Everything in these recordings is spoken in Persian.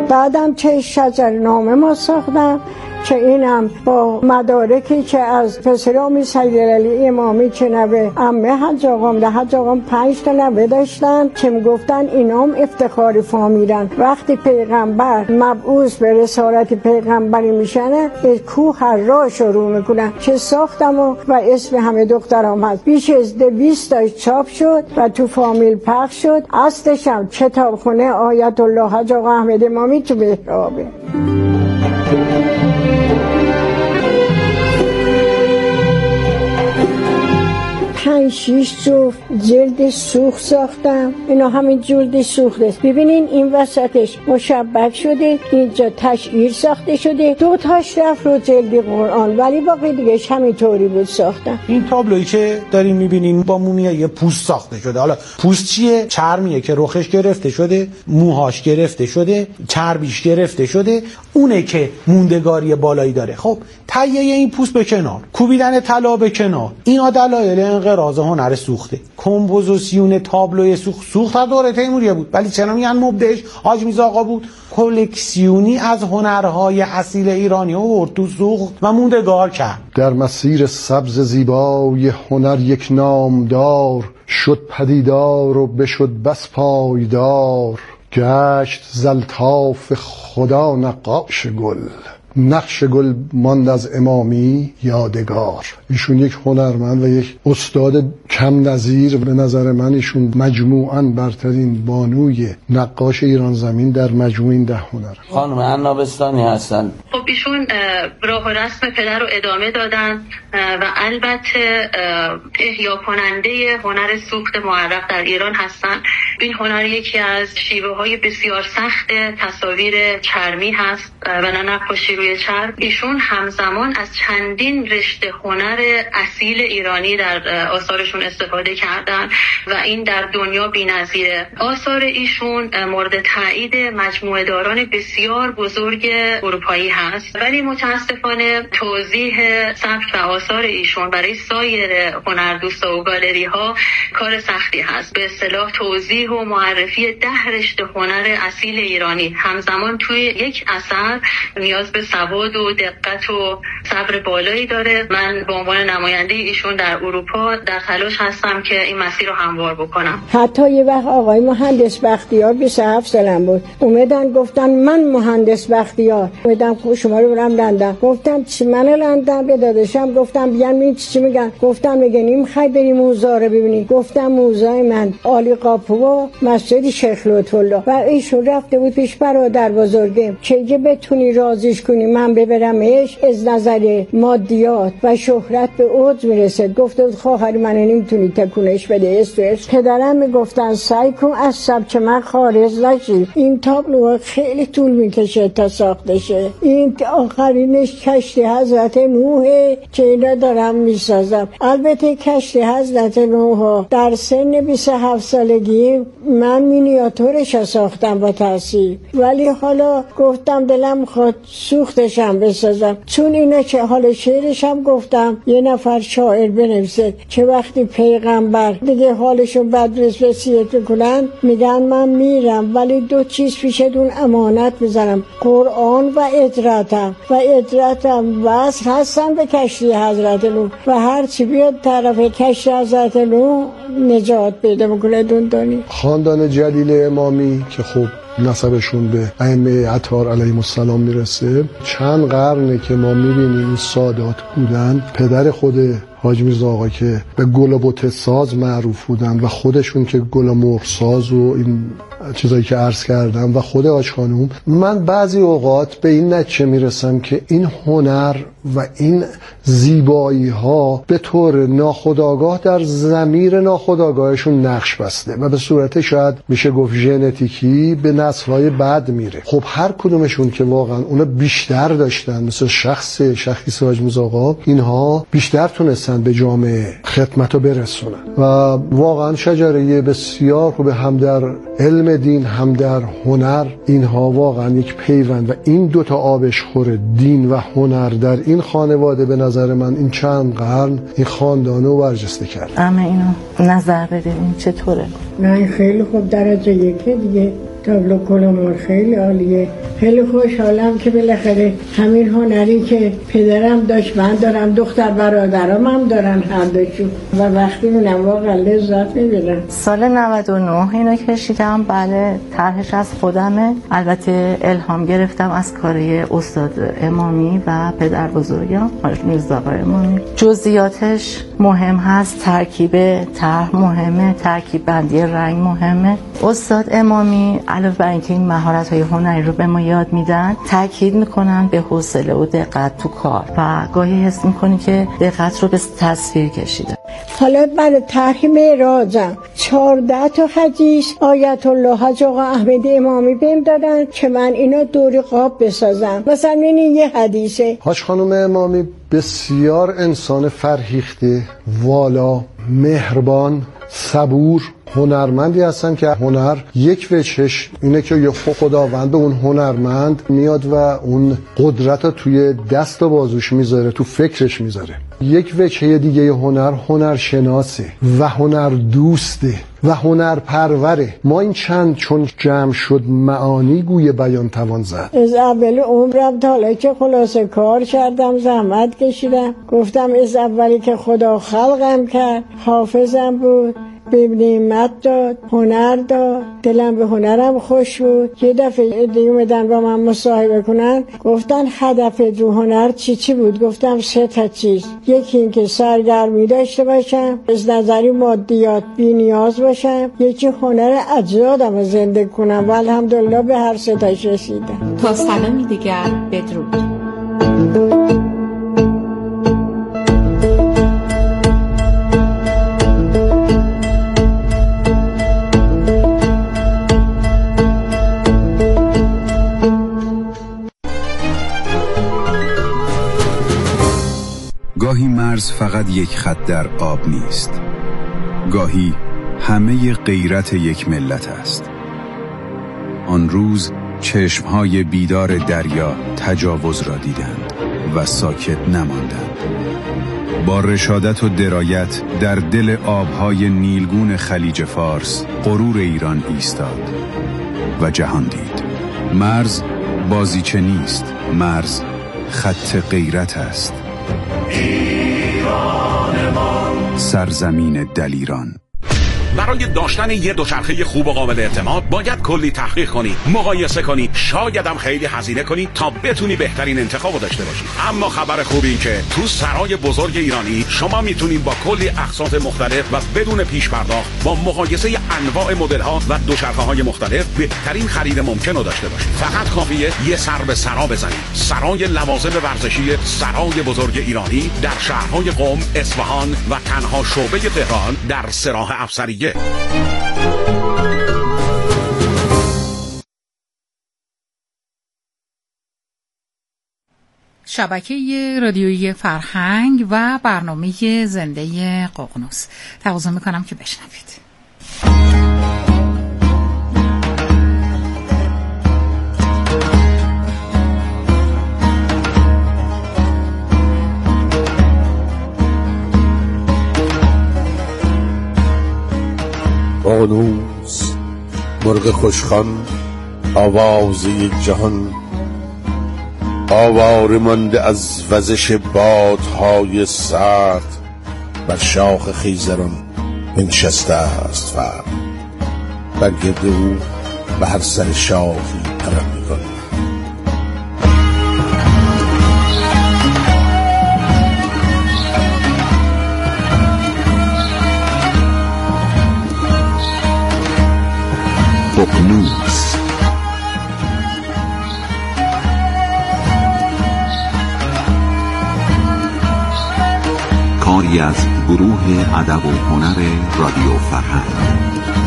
بعدم چه شجرنامه ما ساختم که اینم با مدارکی که از پسر امید سیدعلی امامی که نوه عمه حج آقام ده حج آقام 5 تا نوه داشتن که میگفتن اینام افتخار فامیلن. وقتی پیغمبر مبعوث به رسالت پیغمبری میشنه به کوه حرا شروع میکنن که ساختم و اسم همه دخترام هست. بیش از 200 تا چاپ شد و تو فامیل پخش شد. اصلش هم کتابخونه آیت الله حج آقا احمد امامی تو بهرابه. 5-6 جفت جلد سوخت ساختم. اینا همین جلد سوخت است. ببینین این وسطش مشبک شده، اینجا تشعیر ساخته شده، 2 تاش رفت رو جلد قرآن، ولی باقی دیگه همینطوری بود ساختم. این تابلویی که دارین میبینین با مومیای پوست ساخته شده. حالا پوست چیه؟ چرمیه که رخش گرفته شده، موهاش گرفته شده، چربیش گرفته شده، اونه که موندگاری بالایی داره. خب تهیه این پوست به کنار، کوبیدن طلا به کنار، اینا دلایل انقراض هنر سوخته. کمپوزیسیون تابلوی سوخت در دوره تیموریه بود، ولی چرا میگن مبدعش حاج میرزا آقا بود؟ کلکسیونی از هنرهای اصیل ایرانی آورد تو سوخت و موندگار کرد. در مسیر سبز زیبای هنر یک نامدار شد پدیدار و بشد بس پایدار. گشت زلطاف خدا نقاش گل، نقش گل ماند از امامی یادگار. ایشون یک هنرمند و یک استاد کم نظیر، به نظر من ایشون مجموعاً برترین بانوی نقاش ایران زمین در مجموع این 10 هنر. خانم عنا بستانی هستن. خب ایشون راه و رسم پدر رو ادامه دادن و البته احیا کننده هنر سوخت معرف در ایران هستن. این هنر یکی از شیوه های بسیار سخت تصاویر چرمی هست و نه نقاشی روی چرم. ایشون همزمان از چندین رشته هنر اصیل ایرانی در آثارشون استفاده کردن و این در دنیا بی‌نظیره. آثار ایشون مورد تایید مجموعه داران بسیار بزرگ اروپایی هست، ولی متاسفانه توضیح سبک و آثار ایشون برای سایر هنردوستا و گالری ها کار سختی هست. به اصطلاح توضیح و معرفی 10 رشته هنر اصیل ایرانی همزمان توی یک اثر نیاز به سواد و دقت و صبر بالایی داره. من به عنوان نماینده ایشون در اروپا در تلاش هستم که این مسیر رو هموار بکنم. حتی یه وقت آقای مهندس بختیار 27 سالم بود، اومدن گفتن من مهندس بختیار، اومدم شما رو برم لندن. گفتم چی من لندن به داداشم گفتم بیان ببین چی میگن. گفتم میگن این میخوای بریم موزه رو ببینی. گفتم موزه من عالی قاپو و مسجد شیخ لطف الله و ایشون رفته بود پیش برادر بزرگم که بتونی رازیش کنی من ببرمش. از نظر مادیات و شهرت به اوج میرسد. گفت خواهر من نمیتونی تکونش بده استرس. پدرم میگفتن سعی کن از سبک من خارج نشی. این تابلو خیلی طول میکشه تا ساخته شه. این آخرینش کشتی حضرت نوح که اینا دارم میسازم. البته کشتی حضرت نوح در سن 27 سالگی من مینیاتورش ساختم با تاثیر، ولی حالا گفتم دلم خود سوختشم بسازم. چون اینا که حال شعرشم گفتم یه نفر شاعر بنویسه که وقتی پیغمبر دیگه حالشون بد وصیت میکنن میگن من میرم ولی 2 چیز پیشتون امانت میذارم، قرآن و اطرتم وصل هستن به کشتی حضرت نوح و هر چی بیاد طرف کشتی حضرت نوح نجات پیدا میکنه. دونی خاندان جلیل امامی که خب نسبشون به ائمه اطهار علیهم السلام میرسه، چند قرنه که ما میبینیم سادات بودن. پدر خود حاج میرزا آقا که به گل و بت ساز معروف بودن و خودشون که گل و مرغ ساز و این چیزایی که عرض کردم و خود حاج خانوم، من بعضی اوقات به این نتیجه میرسم که این هنر و این زیبایی ها به طور ناخودآگاه در ضمیر ناخودآگاهشون نقش بسته و به صورت شاید میشه گفت ژنتیکی به نسل‌های بعد میره. خب هر کدومشون که واقعا اونا بیشتر داشتن، مثل شخص حاج میرزا آقا، اینها بیشتر تونستن به جامعه خدمتو برسونن و واقعا شجره بسیار خوبه، هم در علم دین هم در هنر. اینها واقعا یک پیوند و این 2 تا آبشخور دین و هنر در این خانواده به نظر من این چند قرن این خاندانو برجسته کرد. اما اینو نظر بدین چطوره؟ نه خیلی خوب، درجه 1 دیگه. تابلو کلامور خیلی عالیه، خیلی خوشحالم که بالاخره همین هنری که پدرم داشت من دارم، دختر برادرام هم دارن هر دوشون، و وقتی میبینم واقعا لذت میبینم. سال 99 اینو کشیدم. بله، طرحش از خودمه. البته الهام گرفتم از کاری استاد امامی و پدر بزرگم حاج میرزا امامی. جزئیاتش مهم هست، ترکیب طرح مهمه، ترکیب بندی رنگ مهمه. استاد امامی علاوه بر اینکه این مهارت‌های هنری رو به ما یاد میدن، تاکید میکنن به حوصله و دقت تو کار و گاهی حس میکنی که دقت رو به تصویر کشیدن. حالا برای طرح معراجم 14 تا حدیث آیت الله حاج آقا احمد امامی بهم دادن که من اینو دور قاب بسازم. مثلا این یه حدیثه. حاج خانم امامی بسیار انسان فرهیخته، والا، مهربان، صبور، هنرمندی هستن که هنر یک وجهش اینه که یه خداوند به اون هنرمند میاد و اون قدرت رو توی دست و بازوش میذاره، تو فکرش میذاره. یک وجه دیگه هنر هنرشناسه و هنر دوسته و هنر پروره. ما این چون جمع شد معانی گوی بیان توان زد. از اول عمرم تا حالا که خلاصه کار کردم، زحمت کشیدم، گفتم از اولی که خدا خلقم کرد، حافظم بود، به نعمت داد، هنر داد، دلم به هنرم خوش بود. یه دفعه دیگه اومدن با من مصاحبه کنن، گفتن هدف دو هنر چی بود؟ گفتم 3 تا چیز. یکی این که سرگرمی داشته باشم، از نظری مادیات بی نیاز باشم، یکی هنر اجدادم رو زنده کنم و الحمدلله به هر 3 تاش رسیدم. تا سلامی دیگر بدرود. گاهی مرز فقط یک خط در آب نیست. گاهی همه غیرت یک ملت است. آن روز چشمهای بیدار دریا تجاوز را دیدند و ساکت نماندند. با رشادت و درایت در دل آبهای نیلگون خلیج فارس غرور ایران ایستاد و جهان دید. مرز بازیچه نیست، مرز خط غیرت است. سرزمین دلیران. برای داشتن یه دوچرخه خوب و قابل اعتماد باید کلی تحقیق کنی، مقایسه کنی، شاید هم خیلی هزینه کنی تا بتونی بهترین انتخابو داشته باشی. اما خبر خوبی این که تو سرای بزرگ ایرانی شما میتونید با کلی اقساط مختلف و بدون پیش پرداخت با مقایسه انواع مدل‌ها و دوچرخه‌های مختلف بهترین خرید ممکن رو داشته باشید. فقط کافیه یه سر به سرا بزنید. سرای لوازم ورزشی سرای بزرگ ایرانی در شهرهای قم، اصفهان و تنها شعبه تهران در سراح افسریه. شبکه رادیویی فرهنگ و برنامه زنده ققنوس. تقاضا میکنم که بشنوید. ققنوس، مرغ خوشخوان، آواز یک جهان، آواره مانده از وزش بادهای سرد، بر شاخ خیزران بنشسته است فرد، بر گرد او به هر سر شاخی پرم می‌کند. ققنوس. کاری از گروه ادب و هنر رادیو فرهنگ.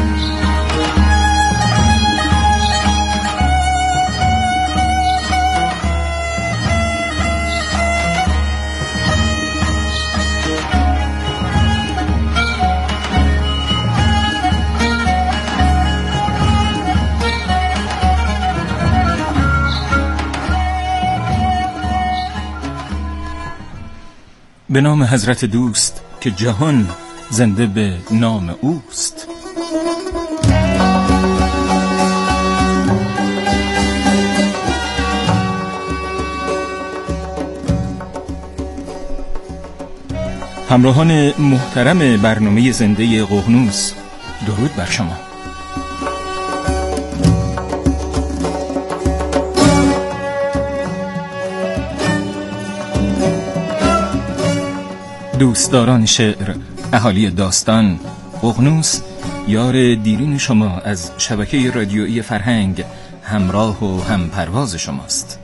به نام حضرت دوست که جهان زنده به نام اوست. همراهان محترم برنامه زنده ققنوس، درود بر شما. دوستداران شعر، اهالی داستان، ققنوس یار دیرین شما از شبکه رادیویی فرهنگ همراه و هم پرواز شماست.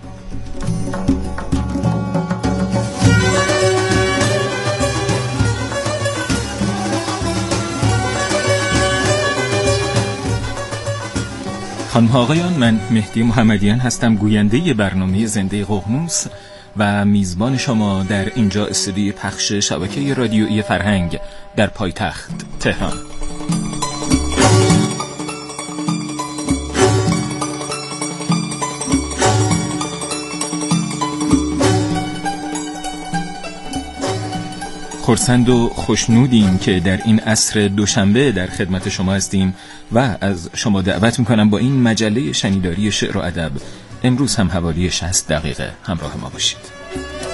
خانم ها آقایان، من مهدی محمدیان هستم، گوینده برنامه زنده ققنوس و میزبان شما در اینجا استودیوی پخش شبکه رادیویی فرهنگ در پایتخت تهران. خرسند و خوشنودیم که در این عصر دوشنبه در خدمت شما هستیم و از شما دعوت میکنم با این مجله شنیداری شعر و ادب امروز هم حوالی 60 دقیقه همراه ما باشید.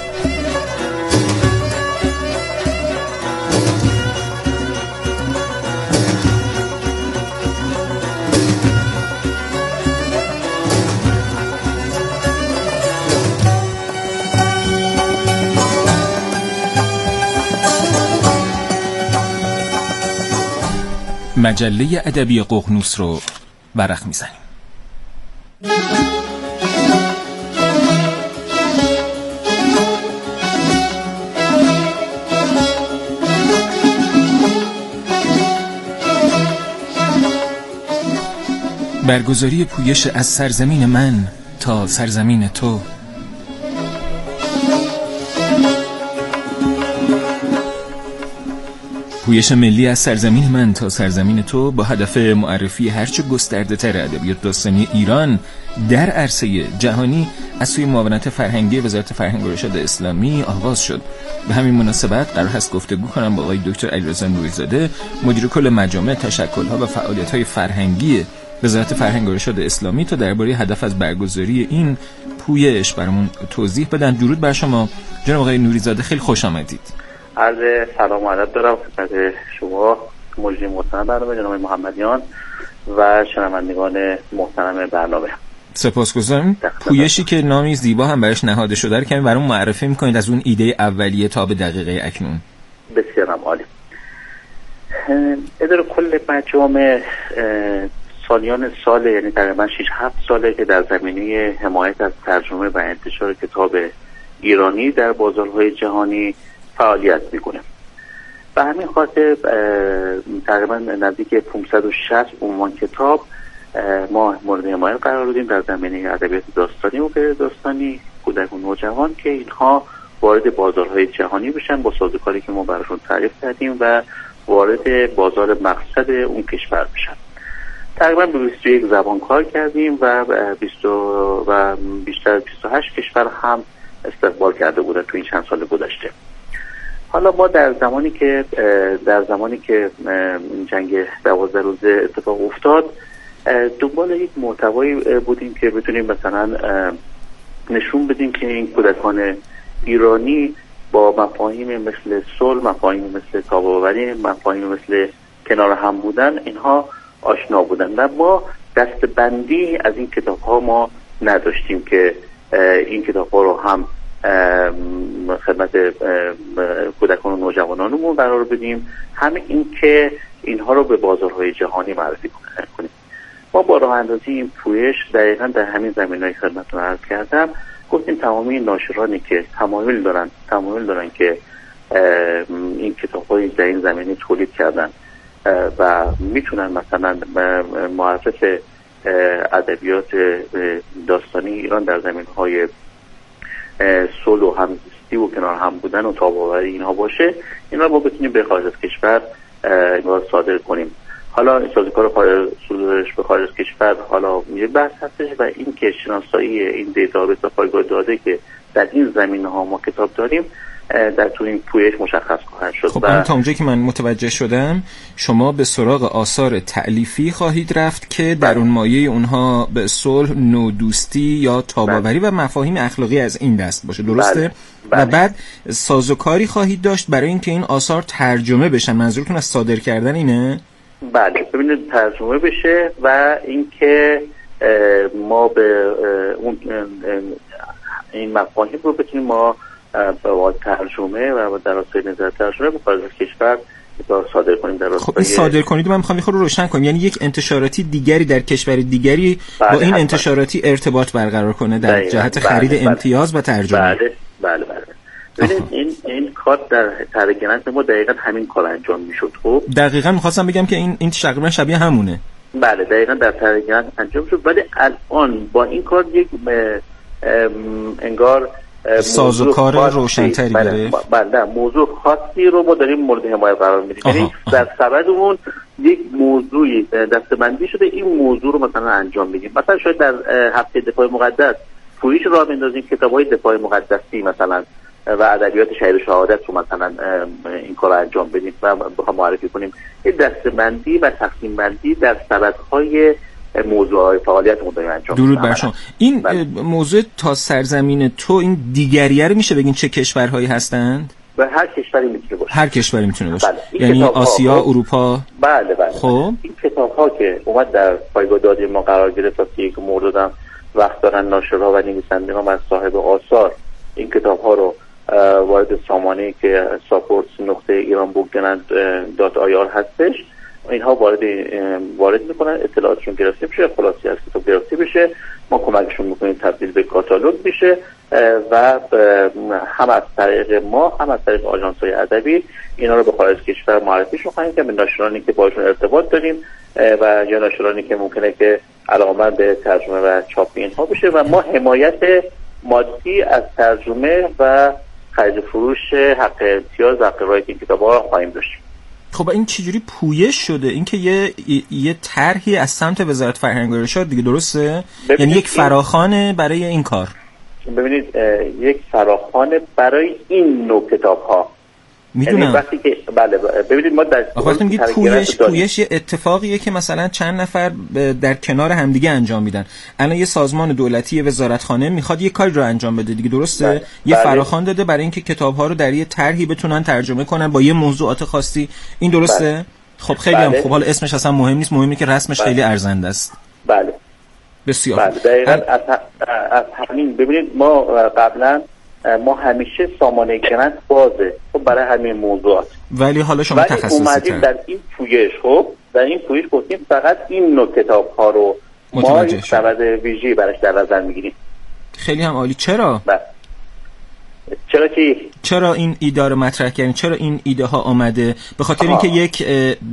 مجله ادبی ققنوس رو ورق میزنیم. برگزاری پویش از سرزمین من تا سرزمین تو. پویش ملی از سرزمین من تا سرزمین تو با هدف معرفی هرچه گسترده تر ادبیات داستانی ایران در عرصه جهانی از سوی معاونت فرهنگی وزارت فرهنگ و ارشاد اسلامی آغاز شد. به همین مناسبت قرار هست گفتگو کنم با آقای دکتر علیرضا نوری‌زاده، مدیر کل مجامع تشکل‌ها و فعالیت‌های فرهنگی وزارت فرهنگ و ارشاد اسلامی، تا درباره هدف از برگزاری این پویش برامون توضیح بدن. درود بر شما جناب آقای نوری‌زاده، خیلی خوش آمدید. عرض سلام و ادب دارم خدمت شما مجری محترم برنامه جناب محمدیان و شنوندگان محترم برنامه. سپاسگزارم. پویشی که نامی زیبا هم برش نهاده شده رو کمی برام معرفی می‌کنید از اون ایده اولیه تا به دقیقه اکنون؟ بسیار عالی. اداره کل مجامع سالیان سال، یعنی تقریبا 6-7 ساله که در زمینه حمایت از ترجمه و انتشار کتاب ایرانی در بازارهای جهانی فعالیت میکنه. به همین خاطر تقریبا نزدیک 560 عنوان کتاب ما مورد حمایت قرار دادیم در زمینه ادبیات داستانی و غیر داستانی، کودک و نوجوان، که اینها وارد بازارهای جهانی بشن با سازوکاری که ما براشون تعریف کردیم و وارد بازار مقصد اون کشور بشن. تقریبا به 21 زبان کار کردیم و بیشتر از 28 کشور هم استقبال کرده بودن تو این چند سال گذشته. حالا ما در زمانی که جنگ 12 روزه اتفاق افتاد، دنبال یک محتوایی بودیم که بتونیم مثلا نشون بدیم که این کودکان ایرانی با مفاهیم مثل صلح، مفاهیم مثل تاب‌آوری، مفاهیم مثل کنار هم بودن، اینها آشنا بودن و ما دستبندی از این کتاب ها ما نداشتیم که این کتاب ها رو هم خدمت کودکان و نوجوانانمون قرار بدیم، همین این که اینها رو به بازارهای جهانی معرفی کنیم. ما با راه اندازی این پویش دقیقاً در همین زمینه‌ای خدمتتون عرض کردم، گفتیم تمامی ناشرانی که تمایل دارن که این کتاب‌های در این زمینه تولید کردن و میتونن مثلا معرف ادبیات داستانی ایران در زمینه‌های صلح و همزیستی و کنار هم بودن و تاب‌آوری اینها باشه، اینا رو بتونیم به خارج از کشور اینها صادر کنیم. حالا سازوکار صدورش به خارج از کشور حالا یه بحث هستش و این که شناسایی این دیتابیس و پایگاه داده که در این زمینه‌ها ما کتاب داریم در طول این پویش مشخص خواهند شد. خب تا اونجایی که من متوجه شدم شما به سراغ آثار تألیفی خواهید رفت که در اون مایه اونها به صلح، نودوستی یا تاباوری و مفاهیم اخلاقی از این دست باشه، درسته؟ و بعد سازوکاری خواهید داشت برای اینکه این آثار ترجمه بشن. منظورتون از صادر کردن اینه؟ بله، ببینید ترجمه بشه و اینکه ما به اون این مفاهیم رو بتونیم ما با ترجمه و در راستای نظر ترجمه به خارج از کشور صادر کنیم. در راستای خب این صادر کنید من میخوام رو روشن کنم، یعنی یک انتشاراتی دیگری در کشور دیگری با این انتشاراتی ارتباط برقرار کنه در جهت خرید امتیاز و ترجمه. بله. ببینید این کار در طرح گرانت ما دقیقاً همین کار انجام میشد. خب دقیقاً میخواستم بگم که این تقریبا شبیه همونه. بله دقیقاً در طرح گرانت انجام شد، ولی الان با این کار یک انگار سازوکار روشن‌تری داره. بله موضوع خاصی رو ما داریم مورد حمایت قرار میدیم. یعنی در سبدمون یک موضوعی دسته‌بندی شده، این موضوع رو مثلا انجام میدیم. مثلا شاید در هفته دفاع مقدس پویش راه بندازیم، کتاب‌های دفاع مقدسی مثلا و ادبیات شهر شهادت رو مثلا این کار رو انجام بدیم و بخوام معرفی کنیم. این دسته‌بندی و تقسیم بندی در سبدهای موضوعهای فعالیت مدام انجام. درود بر شما. این موضوع تا سرزمین تو این دیگریه رو میشه بگین چه کشورهایی هستند؟ و هر کشوری میتونه باشه. هر کشوری میتونه باشه. یعنی آسیا، اروپا. بله. خب این کتاب‌ها که اومد در پایگاه دادی ما قرار گرفت تا 31 مرداد وقت دارن ناشرها و نویسندگان و صاحب آثار این کتاب‌ها رو وارد سامانه‌ای که supports.iranbook.ir هستش اینها وارد میکنن، اطلاعاتشون گرفته بشه، خلاصی از کتاب گرفته بشه، ما کمکشون میکنیم تبدیل به کاتالوگ بشه و هم از طریق ما هم از طریق آژانس‌های ادبی اینا رو به خارج کشور معرفیشون خواهیم که به ناشرانی که باشون ارتباط داریم و یا ناشرانی که ممکنه که علاقه‌مند به ترجمه و چاپ اینها بشه و ما حمایت مادی از ترجمه و خرید فروش حق امتیاز و حق رایت این کتاب‌ها رو خواهیم داشت. خب این چجوری پویش شده؟ این که یه طرحی از سمت وزارت فرهنگ و ارشاد دیگه، درسته؟ یعنی یک فراخوان برای این کار. ببینید یک فراخوان برای این نوع کتاب‌ها. میدونم. یعنی وقتی که بله ببینید ما در وقتی میگید پویش یه اتفاقیه که مثلا چند نفر در کنار همدیگه انجام میدن. الان یه سازمان دولتی وزارتخانه میخواد یه کاری رو انجام بده دیگه، درسته؟ یه فراخوان داده برای اینکه کتاب‌ها رو در یه طرحی بتونن ترجمه کنن با یه موضوعات خاصی. این درسته؟ خب خیلی هم خوب. حالا اسمش اصلا مهم نیست، مهمه که رسمش خیلی ارزنده است. بله. بسیار. بله دقیقاً از همین ببینید ما قبلا ما همیشه سامانه گرانت بازه خب برای همین موضوعات، ولی حالا شما تخصصی اومدیم در این پویش در این پویش گفتیم فقط این نوع کتاب ها رو ما سبد ویژه‌ای براش در نظر میگیریم. خیلی هم عالی. چرا؟ چرا چی؟ چرا این ایده رو مطرح کردین؟ چرا این ایده ها آمده؟ به خاطر اینکه یک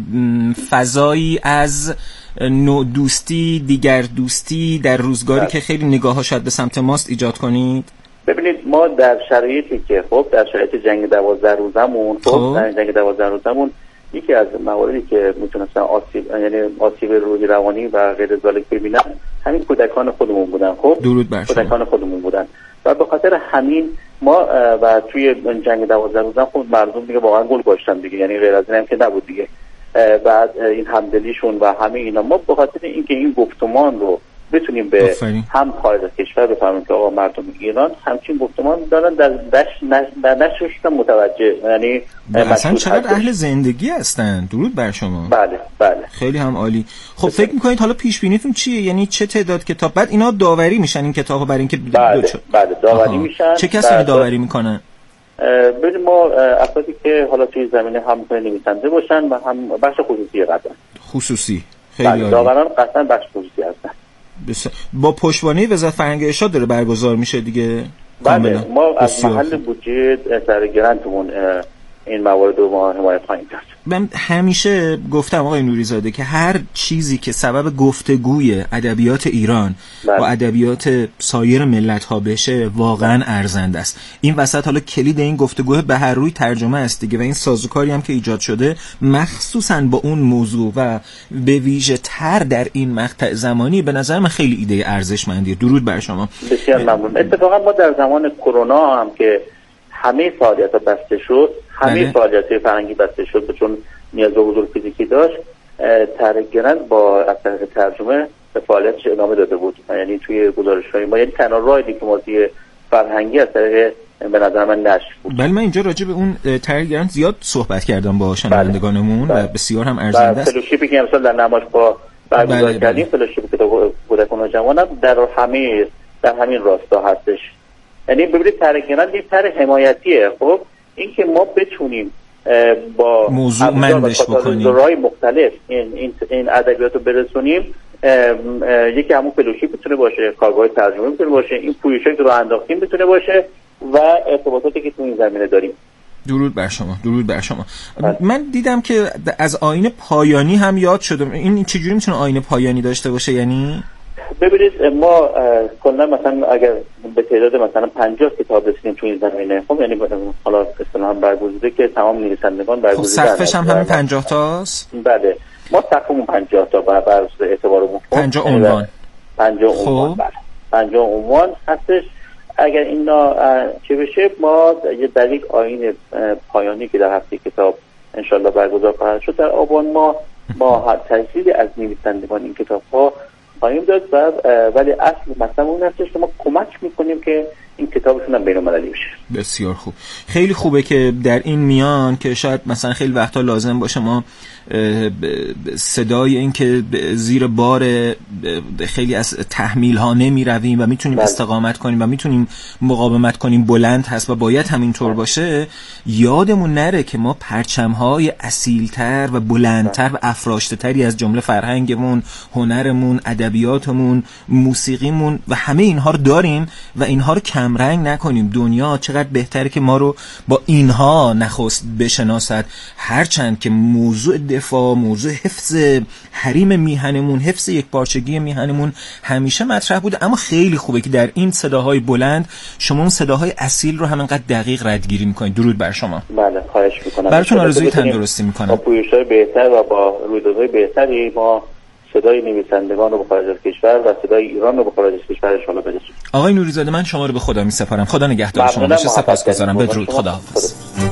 فضایی از نوع دوستی، دیگر دوستی در روزگاری که خیلی نگاه‌ها شاید به سمت ماست ایجاد کنید؟ ببینید ما در شرایطی که در شرایط جنگ 12 روزمون در جنگ 12 روزمون یکی از مواردی که میتونستن آسیب روحی روانی و غیر ذالک ببینن همین کودکان خودمون بودن. خب درود بر شما. کودکان خودمون بودن و به خاطر همین ما و توی جنگ 12 روزم خود مردم دیگه واقعا گل گاشتن دیگه، یعنی غیر از این هم که نبود دیگه. بعد این همدلیشون و همه اینا ما به خاطر اینکه این گفتمان رو بتونیم به هم خارج از کشور بفهمیم که آقا مردم ایران همچین گفتمان دارن در نشرشون متوجه، یعنی اصلا چقدر اهل زندگی هستن. درود بر شما. بله. خیلی هم عالی. خب فکر میکنید حالا پیش بینیتون چیه؟ یعنی چه تعداد کتاب بعد اینا داوری میشن این کتابا برای اینکه بله داوری میشن؟ چه کسایی داوری میکنن؟ ببینید ما افرادی که حالا توی زمینه هم نویسنده باشن و هم بخش خصوصی قطعا. خصوصی. خیلی عالی. داوران قطعا بخش خصوصی هستن. با پشتوانه وزارت فرهنگ و ارشاد داره برگزار میشه دیگه. بله ما از محل بودجه سر گرانتمون این موارد رو ما حمایت خواهیم کرد. من همیشه گفتم آقای نوریزاده که هر چیزی که سبب گفتگوی ادبیات ایران و ادبیات سایر ملت ها بشه واقعا ارزنده است. این وسط حالا کلید این گفتگو به هر روی ترجمه است دیگه و این سازوکاری هم که ایجاد شده مخصوصا با اون موضوع و به ویژه تر در این مقطع زمانی به نظر من خیلی ایده ارزشمندیه. درود بر شما. بسیار ممنون. اتفاقا ما در زمان کرونا هم که همه فعالیت‌ها بسته شد، همه فعالیت‌های فرهنگی بسته شد چون نیاز به حضور فیزیکی داشت، طرح گرند با از طریق ترجمه به فعالیتش ادامه داده بود. یعنی توی گزارش‌های ما یعنی تنها راه دیپلماسی فرهنگی از طریق به نظر من نشر بود. بله من اینجا راجع به اون طرح گرند زیاد صحبت کردم با شنوندگانمون و بسیار هم ارزنده است. فلوشیپی که مثلا در نمایشگاه برگزار کردیم، فلوشیپ کتاب کودکان و جوانان در همین راستا هستش. یعنی ببینید طرح گرند یک طرح حمایتیه. خب این که ما بتونیم با موضوع مندش بکنیم، رای مختلف این ادبیات رو برسونیم، یکی همون فلوشیپ میتونه باشه، کارگاه ترجمه میتونه باشه، این پویشایی که رو انداختیم میتونه باشه و ارتباطاتی که تو این زمینه داریم. درود بر شما، درود بر شما. من دیدم که از آیین پایانی هم یاد شدم. این چجوری میتونه آیین پایانی داشته باشه؟ یعنی ببینید ما کلا مثلا اگر به تعداد مثلا 50 کتاب رسیدیم تو این زمینه، خب یعنی حالا اصطلاحاً برگزیده که تمام نویسندگان برگزیده. خب سقفش هم همین 50 تاست؟ بله ما سقفمون 50 تا بر اعتبارمون 50 عنوان. 50 عنوان. بله 50 عنوان هستش. اگر اینا چه بشه ما در یک آیین پایانی که در هفته کتاب انشالله برگزار خواهد شد در آبان ما با تجدید از نویسندگان این کتاب‌ها خواهیم داد ولی اصل مثلا اون هستش که ما کمک میکنیم که این کتابشون هم بین‌المللی بشه. بسیار خوب. خیلی خوبه که در این میان که شاید مثلا خیلی وقتا لازم باشه ما صدای این که زیر بار خیلی از تحمیل ها نمی رویم و میتونیم استقامت کنیم و میتونیم مقاومت کنیم بلند هست و باید همینطور باشه، یادمون نره که ما پرچم های اصیلتر و بلندتر و افراشته تری از جمله فرهنگمون، هنرمون، ادبیاتمون، موسیقیمون و همه اینها رو داریم و اینها رو کمرنگ نکنیم. دنیا چقدر بهتره که ما رو با اینها نخست بشناسد، هرچند که موضوع دفاع، موضوع حفظ حریم میهنمون، حفظ یک پارچگی میهنمون همیشه مطرح بود، اما خیلی خوبه که در این صداهای بلند شما اون صداهای اصیل رو همینقدر دقیق ردگیری میکنید. درود بر شما. بله خواهش میکنم. براتون آرزوی تندرستی میکنم. با پویش‌های بهتر و با رویدادهای بهتری ما صدای نویسندگان رو به خارج از کشور و صدای ایران رو به خارج از کشور ان شاءالله برسونیم. آقای نوری‌زاده من شما رو به خدا میسپارم. خدا نگهدار شما باشه. سپاسگزارم. بدرود. خداحافظ.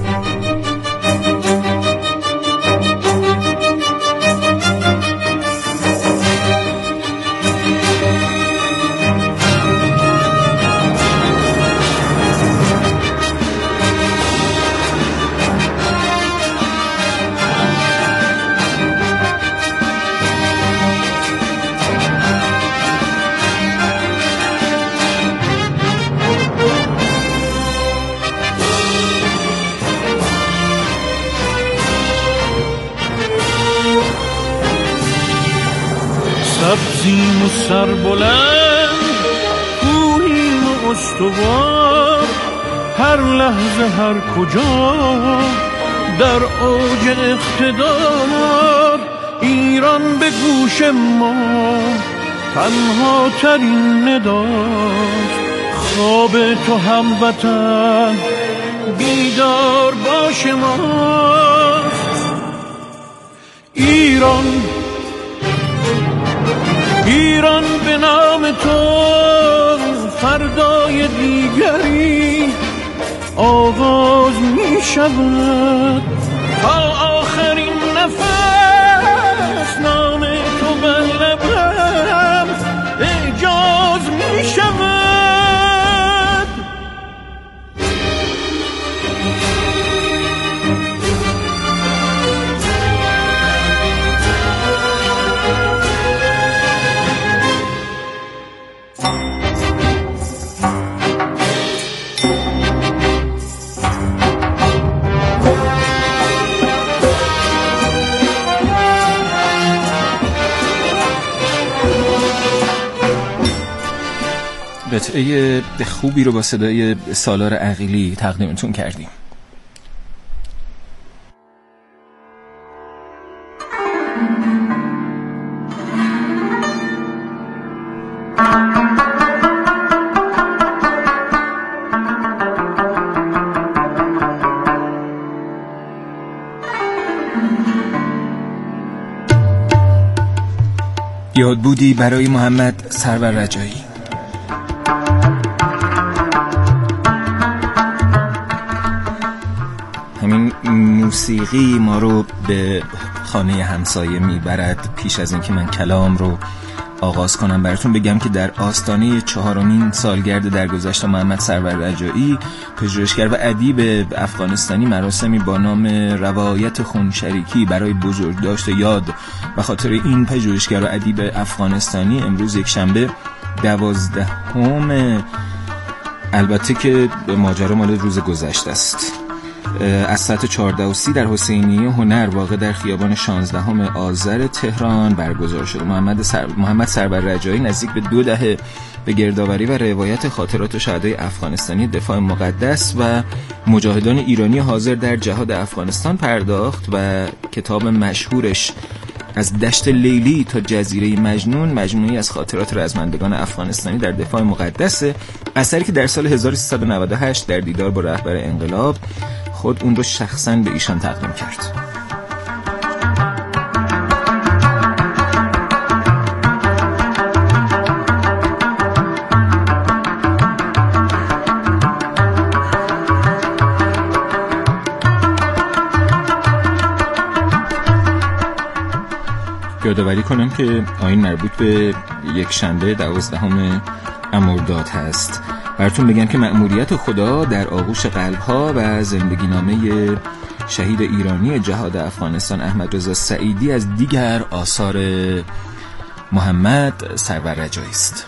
سبزیم و سربلند کوهیم و استوار، هر لحظه هر کجا در اوج اقتدار، ایران به گوش ما تنها ترین نداست، خواب تو هموطن بیدار باش ماست. ایران به نام تو فردای دیگری آغاز می شود، تا آخرین نفس نام تو بر لبم اعجاز می شود. قطعه خوبی رو با صدای سالار عقیلی تقدیمتون کردیم. یاد بودی برای محمد سرور رجایی. همین موسیقی ما رو به خانه همسایه میبرد. پیش از اینکه من کلام رو آغاز کنم براتون بگم که در آستانه 4مین سالگرد درگذشت محمد سرور رجایی، پژوهشگر و ادیب افغانستانی، مراسمی با نام روایت خونشریکی برای بزرگداشت یاد و خاطر این پژوهشگر و ادیب افغانستانی امروز یکشنبه 12 البته که ماجرا مال روز گذشته است، از ساعت 14:30 در حسینیه هنر واقع در خیابان 16 آذر تهران برگزار شد. محمد سرور رجایی نزدیک به 2 دهه به گردآوری و روایت خاطرات شهدای افغانستانی دفاع مقدس و مجاهدان ایرانی حاضر در جهاد افغانستان پرداخت و کتاب مشهورش از دشت لیلی تا جزیره مجنون، مجموعی از خاطرات رزمندگان افغانستانی در دفاع مقدس، اثری که در سال 1398 در دیدار با رهبر انقلاب خود اون رو شخصاً به ایشان تقدیم کرد. یادآوری کنم که آیین مربوط به یکشنبه 12 مرداد هست. براتون بگم که مأموریت خدا در آغوش قلب‌ها و زندگی نامه شهید ایرانی جهاد افغانستان احمد رضا سعیدی از دیگر آثار محمد سرور رجایی است.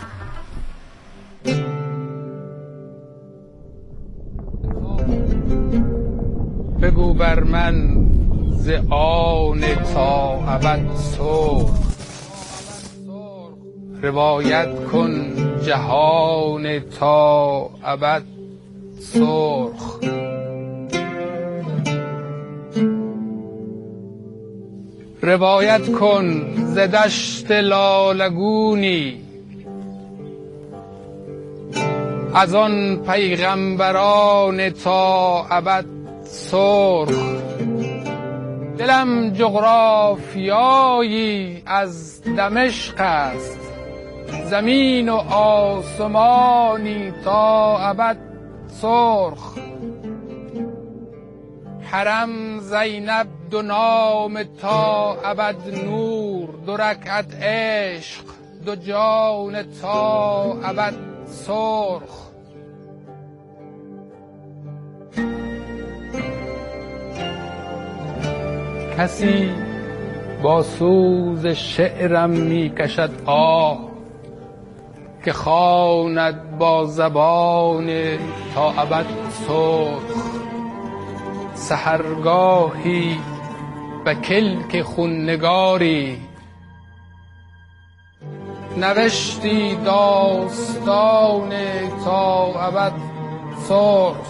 بگو بر من ز آن تا ابد سرخ، روایت کن جهان تا ابد سرخ. روایت کن ز دشت لالگونی، از آن پیغمبران تا ابد سرخ. دلم جغرافیایی از دمشق است، زمین و آسمانی تا ابد سرخ. حرم زینب 2 نام تا ابد نور، 2 رکعت عشق 2 جان تا ابد سرخ. کسی با سوز شعرم می کشد آه، که خواند با زبان تا ابد سرخ. سحرگاهی به کلک خوننگاری، نوشتی داستان تا ابد سرخ.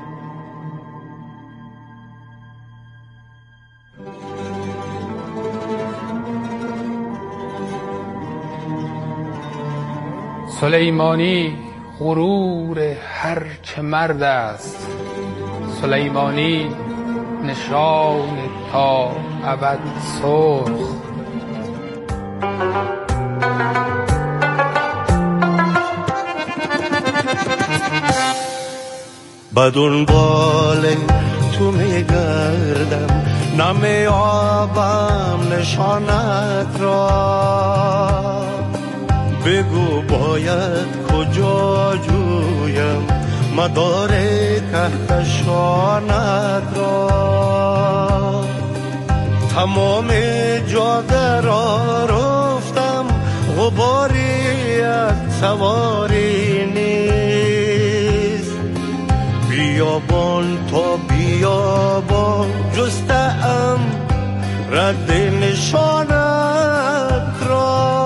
سلیمانی غرور هر چه مرد است، سلیمانی نشان تا ابد سرخ. به دنبال تو میگردم، نمیابم نشانت را. بگو باید کجا جویم مدار کهکشانت را. تمام جاده را رفتم، غباری از سواری نیست. بیابان تا بیابان جستم رد نشانت را.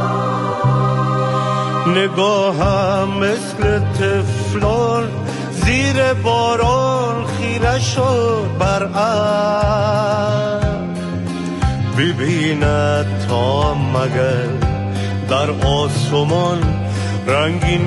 نگاهم مثل تفلون زیر باران خیره شد بر ببیند تا مگر در آسمان رنگین